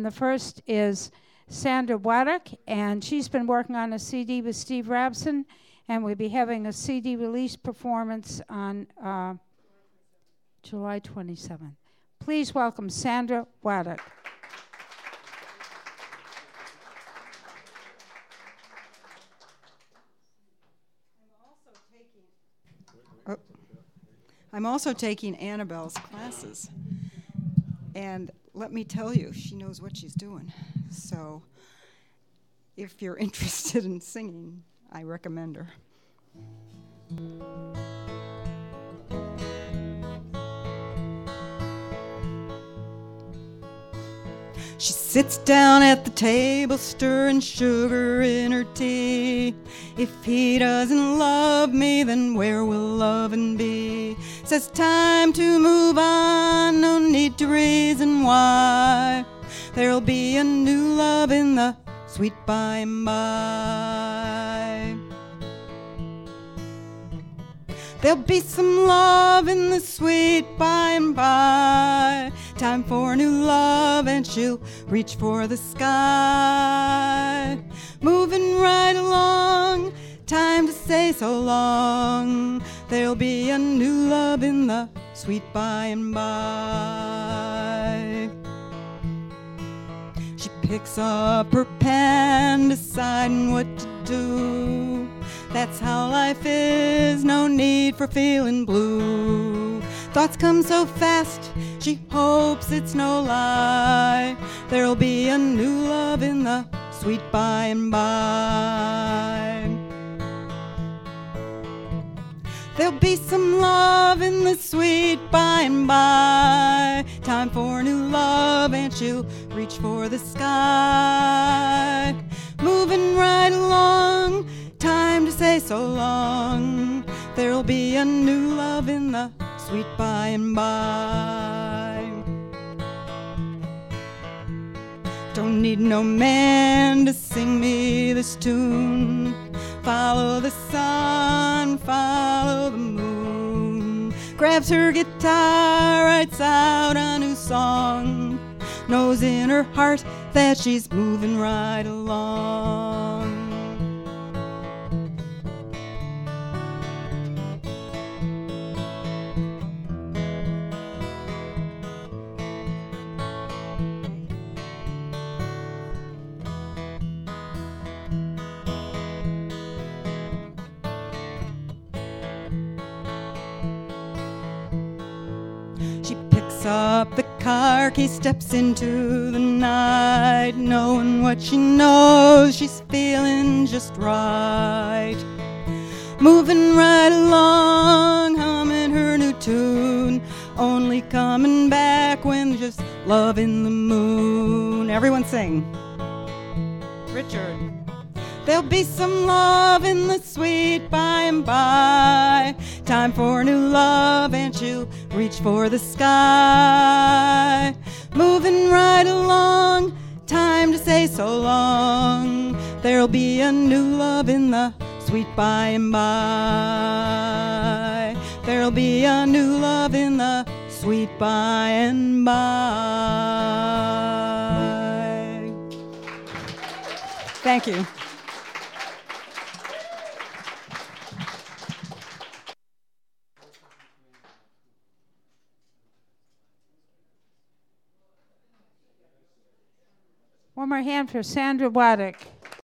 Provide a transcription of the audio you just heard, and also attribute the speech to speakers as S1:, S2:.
S1: and the first is Sandra Waddick, and she's been working on a CD with Steve Rabson, and we'll be having a CD release performance on July 27th. Please welcome Sandra Waddick.
S2: I'm also taking Annabelle's classes. And let me tell you, she knows what she's doing. So if you're interested in singing, I recommend her. She sits down at the table, stirring sugar in her tea. If he doesn't love me, then where will loving be? Says time to move on, no need to reason why. There'll be a new love in the sweet by and by. There'll be some love in the sweet by and by. Time for new love and she'll reach for the sky. Moving right along, time to say so long. There'll be a new love in the sweet by and by. She picks up her pen, deciding what to do. That's how life is, no need for feeling blue. Thoughts come so fast, she hopes it's no lie. There'll be a new love in the sweet by and by. There'll be some love in the sweet by and by. Time for new love and she'll reach for the sky. Moving right along, time to say so long. There'll be a new love in the sweet by and by. Don't need no man to sing me this tune. Follow the sun, follow the moon. Grabs her guitar, writes out a new song. Knows in her heart that she's moving right along. Up the car key, steps into the night, knowing what she knows, she's feeling just right. Moving right along, humming her new tune, only coming back when there's just love in the moon. Everyone sing. Richard. There'll be some love in the sweet by and by. Time for new love and she'll reach for the sky. Moving right along, time to say so long. There'll be a new love in the sweet by and by. There'll be a new love in the sweet by and by. Thank you.
S1: One more hand for Sandra Waddick.